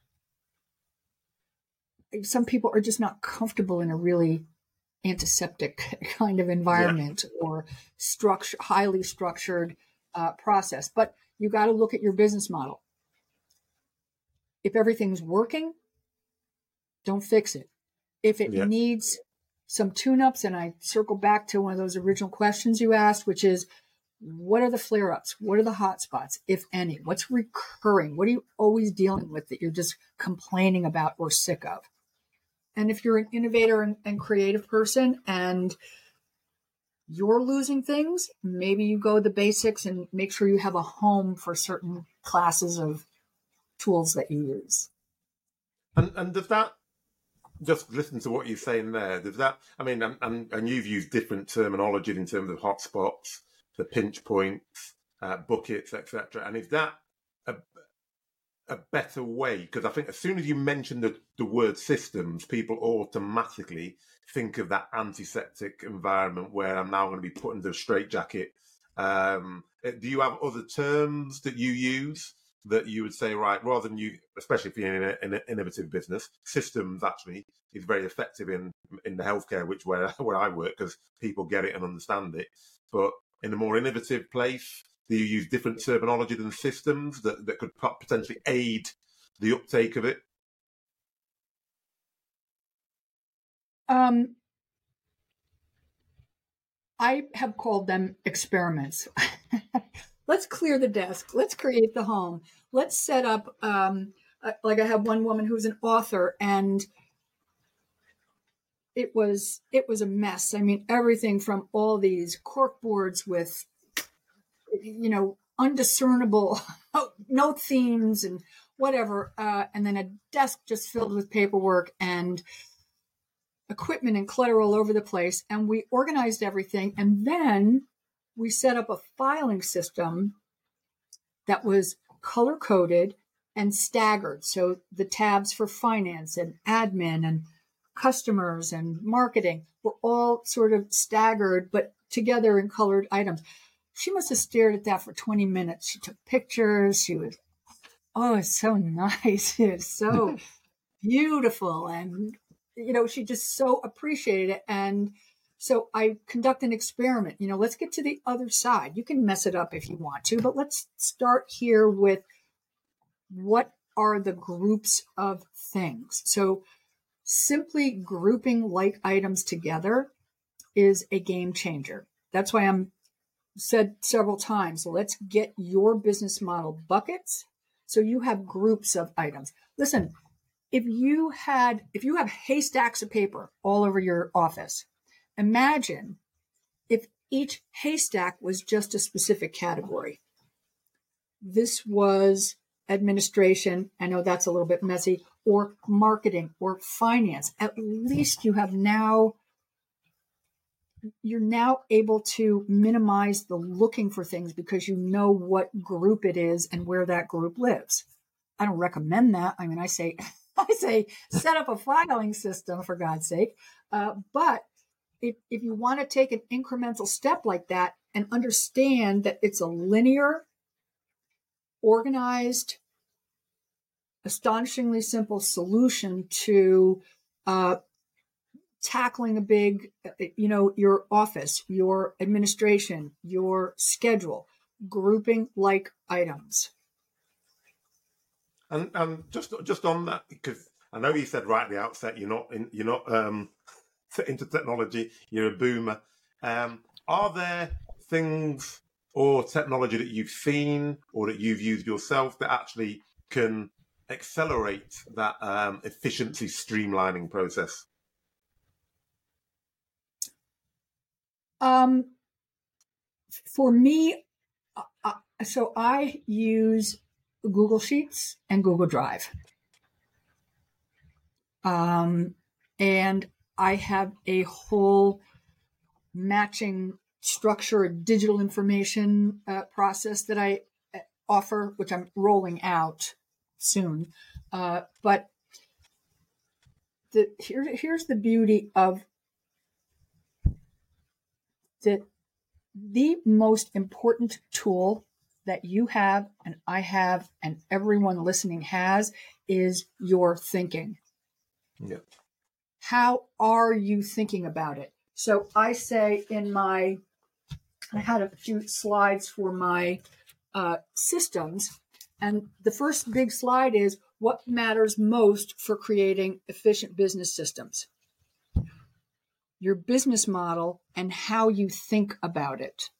some people are just not comfortable in a really antiseptic kind of environment yeah. or structure, highly structured uh, process. But you got to look at your business model. If everything's working, don't fix it. If it yeah. needs some tune-ups, and I circle back to one of those original questions you asked, which is, what are the flare-ups? What are the hot spots, if any? What's recurring? What are you always dealing with that you're just complaining about or sick of? And if you're an innovator and, and creative person and you're losing things, maybe you go the basics and make sure you have a home for certain classes of tools that you use. And and does that, just listen to what you're saying there, does that, I mean, and, and, and you've used different terminology in terms of hotspots, the pinch points, uh, buckets, et cetera. And is that a, a better way? Because I think as soon as you mention the, the word systems, people automatically think of that antiseptic environment where I'm now going to be put into a straitjacket. Um, do you have other terms that you use that you would say, right, rather than you, especially if you're in, a, in an innovative business, systems actually is very effective in in the healthcare, which where where I work, because people get it and understand it. But in a more innovative place, do you use different terminology than systems that, that could potentially aid the uptake of it? Um, I have called them experiments. Let's clear the desk. Let's create the home. Let's set up, um, like I have one woman who's an author, and it was it was a mess. I mean, everything from all these cork boards with, you know, undiscernible note themes and whatever, uh, and then a desk just filled with paperwork and equipment and clutter all over the place. And we organized everything, and then we set up a filing system that was color coded and staggered. So the tabs for finance and admin and customers and marketing were all sort of staggered, but together in colored items. She must have stared at that for twenty minutes. She took pictures. She was, oh, it's so nice. It's so beautiful. And, you know, she just so appreciated it. And so I conduct an experiment. You know, let's get to the other side. You can mess it up if you want to, but let's start here with what are the groups of things. So simply grouping like items together is a game changer. That's why I'm said several times, let's get your business model buckets so you have groups of items. Listen, if you had, if you have haystacks of paper all over your office, imagine if each haystack was just a specific category. This was administration. I know that's a little bit messy, or marketing or finance. At least you have now, you're now able to minimize the looking for things because you know what group it is and where that group lives. I don't recommend that. I mean, I say, I say, set up a filing system for God's sake. Uh, but if, if you want to take an incremental step like that and understand that it's a linear, organized, astonishingly simple solution to uh, tackling a big, you know, your office, your administration, your schedule, grouping like items. And and just just on that, because I know you said right at the outset you're not in, you're not um, into technology, you're a boomer. Um, are there things or technology that you've seen or that you've used yourself that actually can accelerate that um, efficiency streamlining process? Um, for me, uh, so I use Google Sheets and Google Drive. Um, and I have a whole matching structure, digital information uh, process that I offer, which I'm rolling out soon. Uh, but the here, here's the beauty of the the most important tool that you have and I have and everyone listening has is your thinking. Yeah. How are you thinking about it? So I say in my, I had a few slides for my uh, systems. And the first big slide is what matters most for creating efficient business systems. Your business model and how you think about it.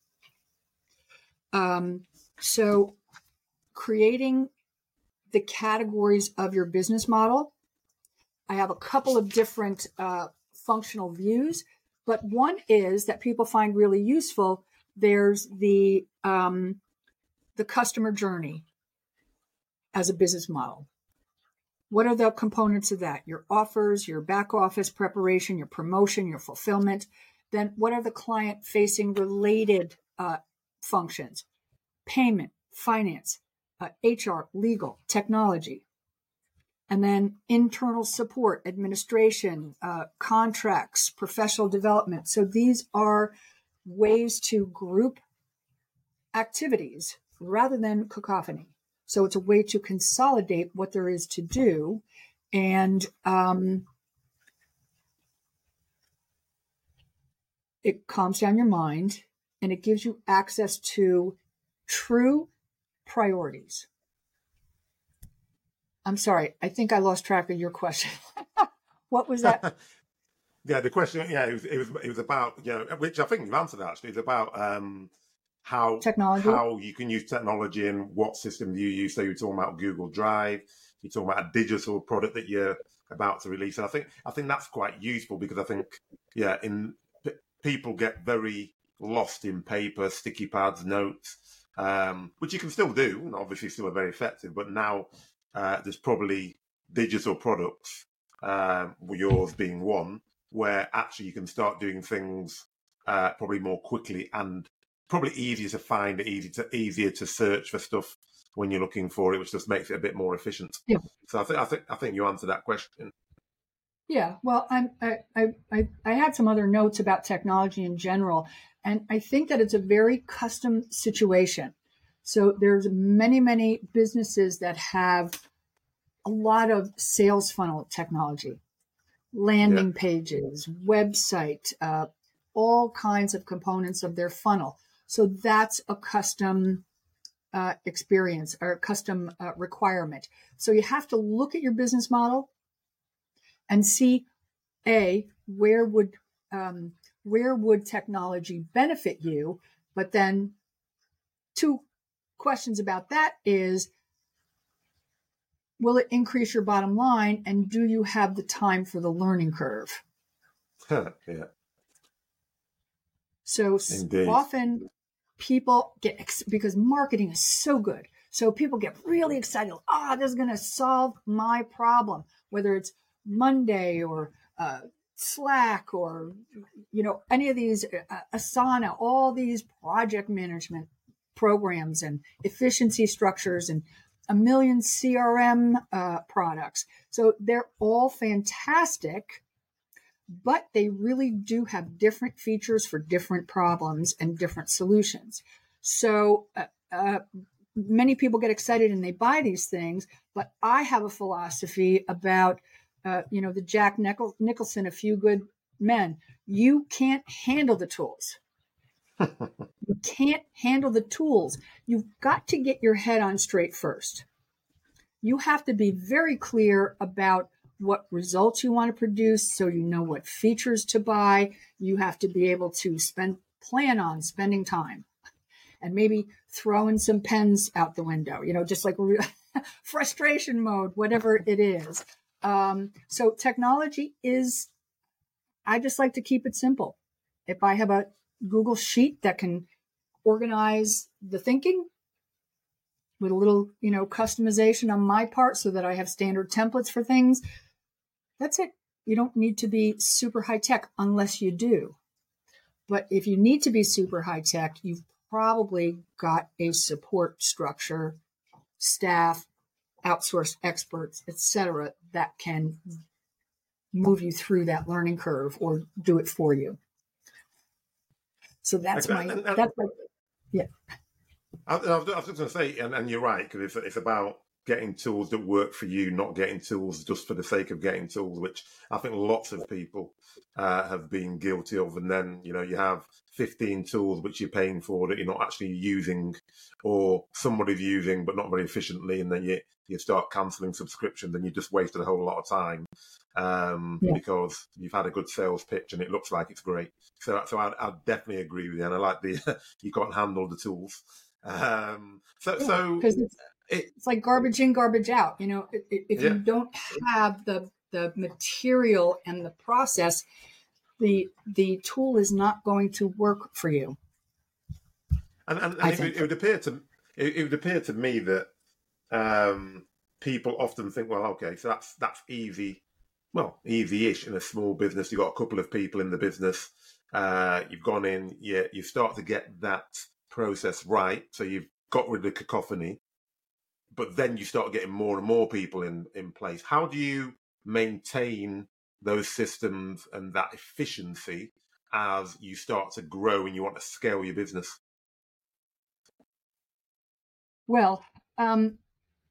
Um, so creating the categories of your business model. I have a couple of different uh, functional views, but one is that people find really useful. There's the um, the customer journey as a business model. What are the components of that? Your offers, your back office preparation, your promotion, your fulfillment. Then what are the client-facing related uh, functions? Payment, finance, uh, H R, legal, technology. And then internal support, administration, uh, contracts, professional development. So these are ways to group activities rather than cacophony. So it's a way to consolidate what there is to do. And um, it calms down your mind and it gives you access to true priorities. I'm sorry. I think I lost track of your question. What was that? Yeah, the question, yeah, it was, it was, it was about, you know, which I think you've answered actually, it's about um, how technology, how you can use technology and what system you use. So you're talking about Google Drive, you're talking about a digital product that you're about to release. And I think, I think that's quite useful because I think, yeah, in p- people get very lost in paper, sticky pads, notes, um, which you can still do, and obviously still are very effective, but now uh, there's probably digital products, uh, yours being one, where actually you can start doing things uh, probably more quickly and probably easier to find, easy to easier to search for stuff when you're looking for it, which just makes it a bit more efficient. Yeah. So I think I think I think you answered that question. Yeah. Well, I'm, I, I, I, I had some other notes about technology in general, and I think that it's a very custom situation. So there's many, many businesses that have a lot of sales funnel technology, landing yeah. pages, website, uh, all kinds of components of their funnel. So that's a custom uh, experience or a custom uh, requirement. So you have to look at your business model and see, A, where would um, where would technology benefit you? But then two questions about that is, will it increase your bottom line? And do you have the time for the learning curve? yeah. So Indeed. Often people get, ex- because marketing is so good. So people get really excited. Ah, oh, this is going to solve my problem, whether it's Monday or uh, Slack or, you know, any of these, uh, Asana, all these project management programs and efficiency structures and a million C R M uh, products. So they're all fantastic, but they really do have different features for different problems and different solutions. So uh, uh, many people get excited and they buy these things, but I have a philosophy about Uh, you know, the Jack Nichol- Nicholson, A Few Good Men. You can't handle the tools. You can't handle the tools. You've got to get your head on straight first. You have to be very clear about what results you want to produce so you know what features to buy. You have to be able to spend plan on spending time and maybe throwing some pens out the window, you know, just like frustration mode, whatever it is. Um, so technology is, I just like to keep it simple. If I have a Google Sheet that can organize the thinking with a little, you know, customization on my part so that I have standard templates for things, that's it. You don't need to be super high tech unless you do. But if you need to be super high tech, you've probably got a support structure, staff, outsourced experts, et cetera, that can move you through that learning curve or do it for you. So that's my, and, and, that's my, yeah. I, I was just going to say, and, and you're right, because it's, it's about getting tools that work for you, not getting tools just for the sake of getting tools, which I think lots of people uh, have been guilty of. And then, you know, you have fifteen tools which you're paying for that you're not actually using, or somebody's using but not very efficiently, and then you you start cancelling subscriptions and you just wasted a whole lot of time um, yeah. because you've had a good sales pitch and it looks like it's great. So, so I I definitely agree with you, and I like the you can't handle the tools. Um, so, yeah, so it's, it, it's like garbage in, garbage out. You know, if, if yeah. you don't have the the material and the process, the the tool is not going to work for you. And, and, and it, would, it would appear to it, it would appear to me that um, people often think, well, okay, so that's that's easy. Well, easy-ish in a small business. You've got a couple of people in the business. Uh, you've gone in, yeah, you start to get that process right. So you've got rid of the cacophony, but then you start getting more and more people in, in place. How do you maintain those systems and that efficiency as you start to grow and you want to scale your business? Well, um,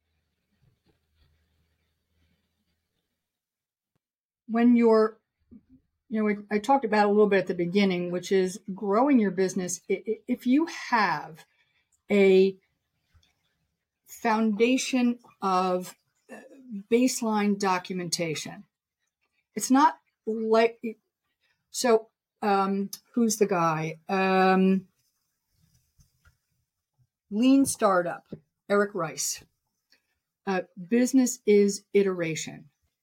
when you're, you know, I talked about a little bit at the beginning, which is growing your business. If you have a foundation of baseline documentation, it's not like, so um, who's the guy? Um, Lean Startup, Eric Rice. Uh, business is iteration.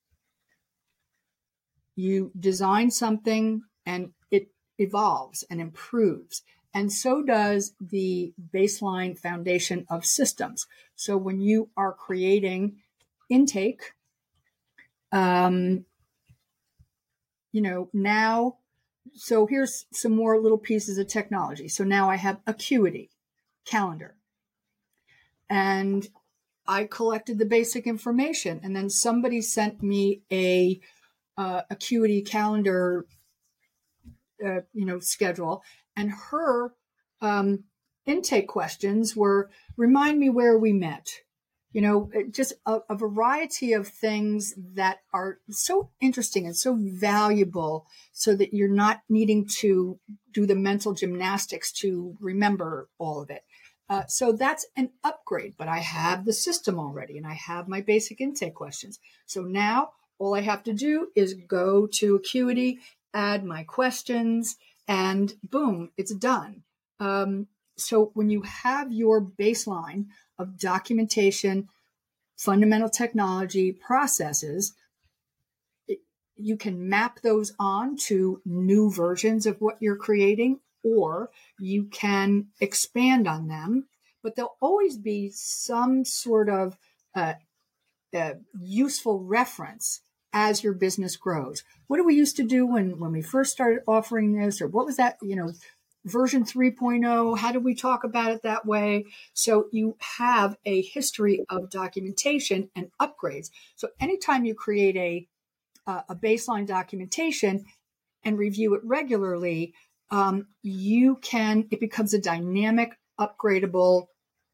You design something and it evolves and improves. And so does the baseline foundation of systems. So when you are creating intake, um, you know, now, so here's some more little pieces of technology. So now I have Acuity, calendar. and I collected the basic information. And then somebody sent me a uh, Acuity calendar, uh, you know, schedule, and her um, intake questions were, remind me where we met. You know, just a, a variety of things that are so interesting and so valuable, so that you're not needing to do the mental gymnastics to remember all of it. Uh, so that's an upgrade, but I have the system already and I have my basic intake questions. So now all I have to do is go to Acuity, add my questions, and boom, it's done. Um, so when you have your baseline of documentation, fundamental technology, processes, it, you can map those on to new versions of what you're creating, or you can expand on them, but there'll always be some sort of uh, uh, useful reference as your business grows. What did we used to do when, when we first started offering this, or what was that, you know, version three point oh, how did we talk about it that way? So you have a history of documentation and upgrades. So anytime you create a, uh, a baseline documentation and review it regularly, um, you can, it becomes a dynamic, upgradable,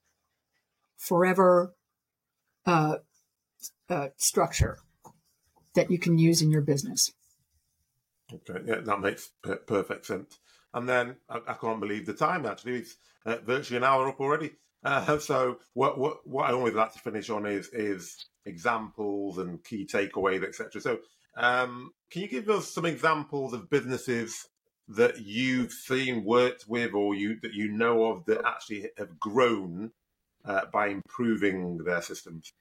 forever uh, uh, structure that you can use in your business. Okay, yeah, that makes per- perfect sense. And then I, I can't believe the time. Actually, it's uh, virtually an hour up already. Uh, so what what what I always like to finish on is is examples and key takeaways, et cetera. So um, can you give us some examples of businesses that you've seen, worked with, or you that you know of that actually have grown uh, by improving their systems?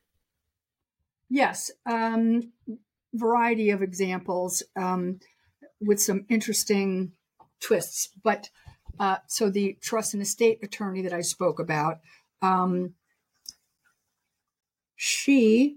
Yes, um, variety of examples um, with some interesting twists. But uh, so the trust and estate attorney that I spoke about, um, she,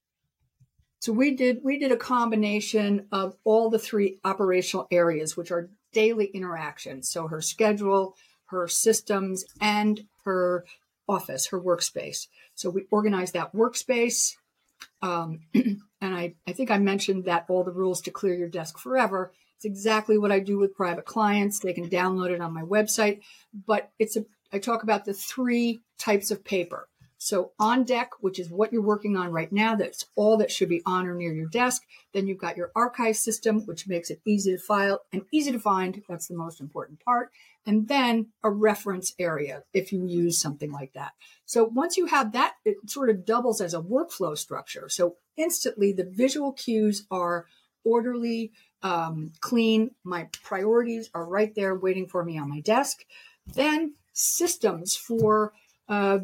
so we did we did a combination of all the three operational areas, which are daily interactions. So her schedule, her systems, and her office, her workspace. So we organized that workspace. Um, and I, I think I mentioned that all the rules to clear your desk forever. It's exactly what I do with private clients. They can download it on my website, but it's a, I talk about the three types of paper. So on deck, which is what you're working on right now, that's all that should be on or near your desk. Then you've got your archive system, which makes it easy to file and easy to find. That's the most important part. And then a reference area if you use something like that. So once you have that, it sort of doubles as a workflow structure. So instantly the visual cues are orderly, um, clean. My priorities are right there waiting for me on my desk. Then systems for, uh,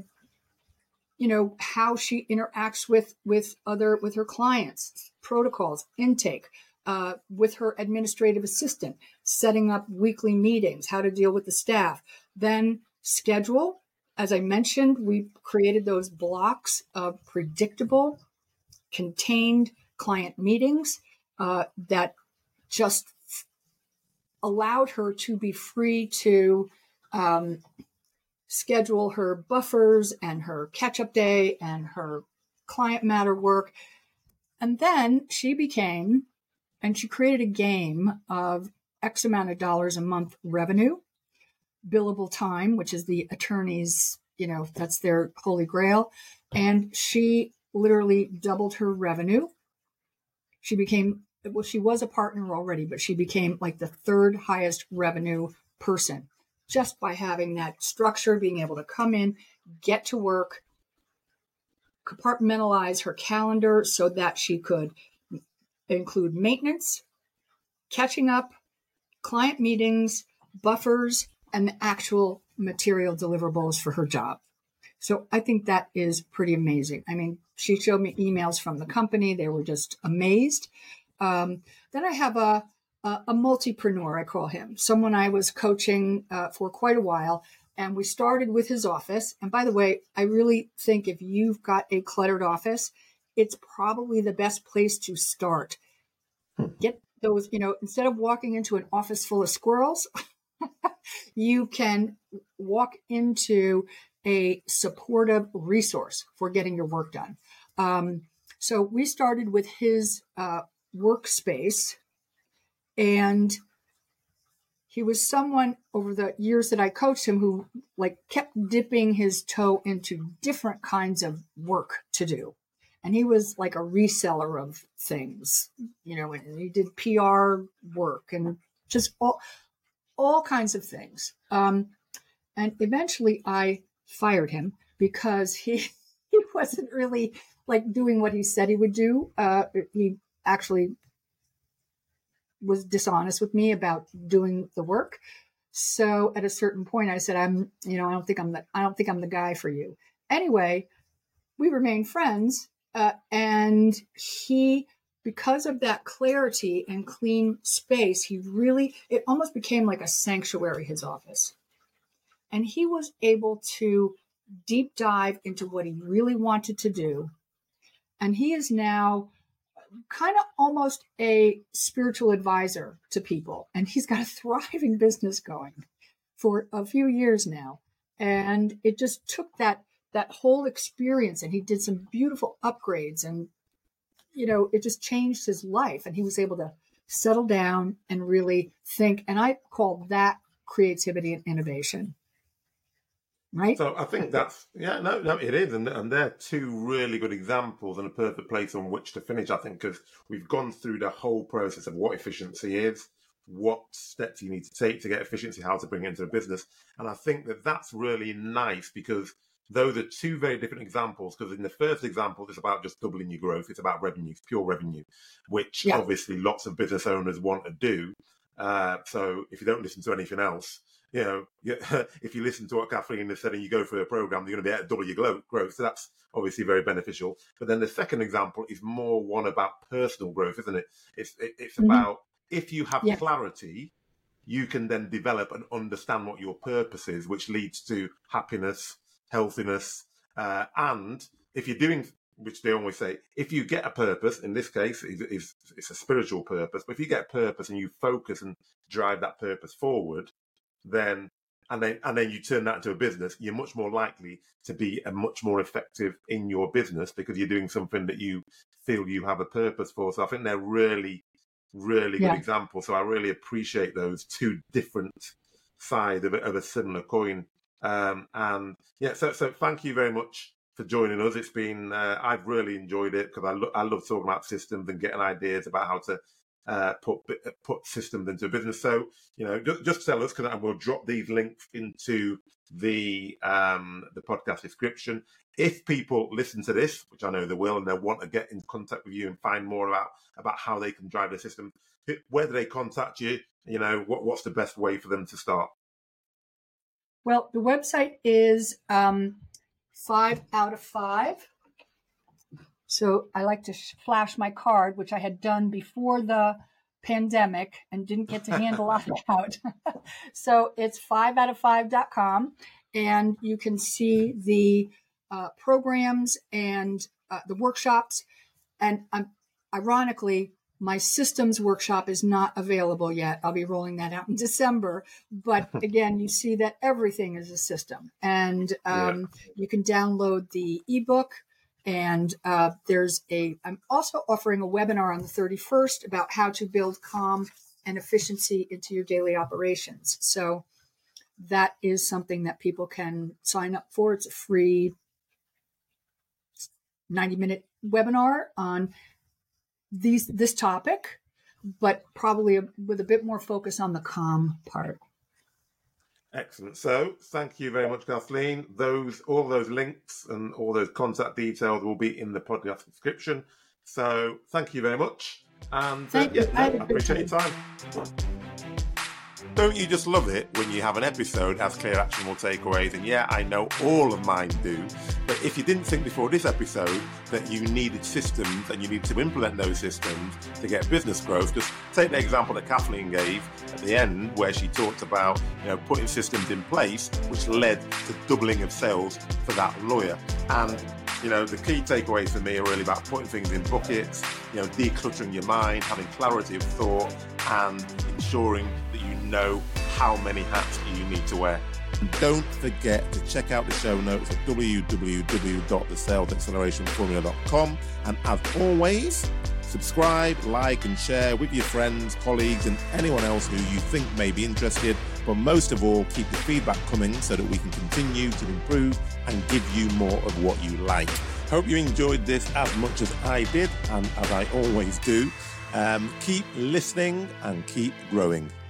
you know, how she interacts with, with other, with her clients, protocols, intake, uh, with her administrative assistant, setting up weekly meetings, how to deal with the staff. Then schedule. As I mentioned, we created those blocks of predictable, contained client meetings uh, that just f- allowed her to be free to um, schedule her buffers and her catch-up day and her client matter work. And then she became, and she created a game of X amount of dollars a month revenue, billable time, which is the attorney's, you know, that's their holy grail. And she literally doubled her revenue. She became, well, she was a partner already, but she became like the third highest revenue person just by having that structure, being able to come in, get to work, compartmentalize her calendar so that she could include maintenance, catching up, client meetings, buffers, and the actual material deliverables for her job. So I think that is pretty amazing. I mean, she showed me emails from the company. They were just amazed. Um, then I have a, a, a multipreneur, I call him, someone I was coaching uh, for quite a while. And we started with his office. And by the way, I really think if you've got a cluttered office, it's probably the best place to start. Get those, you know, instead of walking into an office full of squirrels, you can walk into a supportive resource for getting your work done. Um, so we started with his uh, workspace, and he was someone over the years that I coached him who like kept dipping his toe into different kinds of work to do. And he was like a reseller of things, you know, and he did P R work and just all, all kinds of things. Um, and eventually I fired him because he, he wasn't really like doing what he said he would do. Uh, he actually was dishonest with me about doing the work. So at a certain point I said, I'm, you know, I don't think I'm the, I don't think I'm the guy for you. Anyway, we remained friends. Uh, and he, because of that clarity and clean space, he really, it almost became like a sanctuary, his office. And he was able to deep dive into what he really wanted to do. And he is now kind of almost a spiritual advisor to people. And he's got a thriving business going for a few years now. And it just took that that whole experience, and he did some beautiful upgrades, and, you know, it just changed his life, and he was able to settle down and really think. And I call that creativity and innovation. Right. So I think that's, yeah, no, no, it is. And, and they're two really good examples and a perfect place on which to finish, I think, because we've gone through the whole process of what efficiency is, what steps you need to take to get efficiency, how to bring it into a business. And I think that that's really nice, because those are two very different examples, because in the first example, it's about just doubling your growth. It's about revenue, pure revenue, which yeah. obviously lots of business owners want to do. Uh, so if you don't listen to anything else, you know, if you listen to what Kathleen has said and you go through a program, you're going to be able to double your growth. So that's obviously very beneficial. But then the second example is more one about personal growth, isn't it? It's, it, it's mm-hmm. about if you have yeah. clarity, you can then develop and understand what your purpose is, which leads to happiness, healthiness, uh, and if you're doing, which they always say, if you get a purpose, in this case, is, is it's a spiritual purpose, but if you get a purpose and you focus and drive that purpose forward, then and then and then you turn that into a business, you're much more likely to be a much more effective in your business, because you're doing something that you feel you have a purpose for. So I think they're really, really good yeah. examples. So I really appreciate those two different sides of a, of a similar coin. Um, and yeah, so so thank you very much for joining us. It's been uh, I've really enjoyed it, because I lo- I love talking about systems and getting ideas about how to uh, put put systems into a business. So you know, just, just tell us, because we'll drop these links into the um, the podcast description. If people listen to this, which I know they will, and they want to get in contact with you and find more about about how they can drive the system, where do they contact you? You know, what what's the best way for them to start? Well, the website is um, five out of five. So I like to sh- flash my card, which I had done before the pandemic and didn't get to hand a lot out. So it's five out of five dot com, and you can see the uh, programs and uh, the workshops. And um, ironically, my systems workshop is not available yet. I'll be rolling that out in December. But again, you see that everything is a system. And um, yeah. you can download the ebook. And uh, there's a, I'm also offering a webinar on the thirty-first about how to build calm and efficiency into your daily operations. So that is something that people can sign up for. It's a free ninety minute webinar on these this topic, but probably a, with a bit more focus on the calm part. Excellent. So thank you very much, Kathleen. Those all those links and all those contact details will be in the podcast description. So thank you very much. And uh, yeah, I appreciate your time. Don't you just love it when you have an episode has clear, actionable takeaways? And yeah, I know all of mine do. But if you didn't think before this episode that you needed systems and you need to implement those systems to get business growth, just take the example that Kathleen gave at the end, where she talked about, you know, putting systems in place, which led to doubling of sales for that lawyer. And you know, the key takeaways for me are really about putting things in buckets, you know, decluttering your mind, having clarity of thought, and ensuring that you know how many hats you need to wear. And don't forget to check out the show notes at w w w dot the sales acceleration formula dot com. And as always, subscribe, like, and share with your friends, colleagues, and anyone else who you think may be interested. But most of all, keep the feedback coming so that we can continue to improve and give you more of what you like. Hope you enjoyed this as much as I did, and as I always do. Um, keep listening and keep growing.